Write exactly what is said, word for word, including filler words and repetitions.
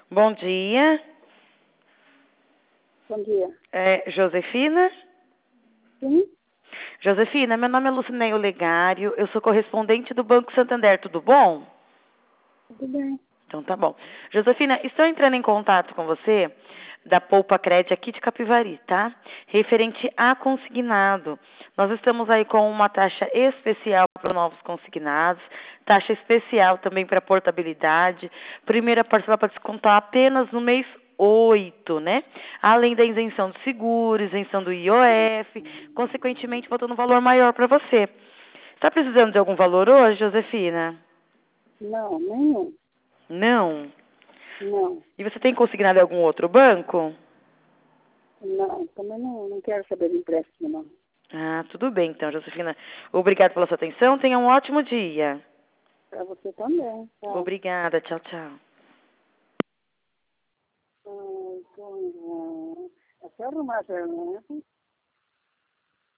Bom dia. Bom dia. É, Josefina? Sim? Josefina, meu nome é Lucinéio Legário, eu sou correspondente do Banco Santander, tudo bom? Tudo bem. Então tá bom. Josefina, estou entrando em contato com você da Poupa Cred aqui de Capivari, tá? Referente a consignado. Nós estamos aí com uma taxa especial para novos consignados, taxa especial também para portabilidade, primeira parcela para descontar apenas no mês oito, né? Além da isenção de seguros, isenção do I O F, consequentemente botando um valor maior para você. Está precisando de algum valor hoje, Josefina? Não, nenhum. Não. Não, E você tem consignado em algum outro banco? não. Também não, não quero saber de empréstimo, não. Ah, tudo bem então, Josefina. Obrigada pela sua atenção. Tenha um ótimo dia. Para você também. Tá? Obrigada. Tchau, tchau. Ah, então, ah, é só arrumar a perna, né?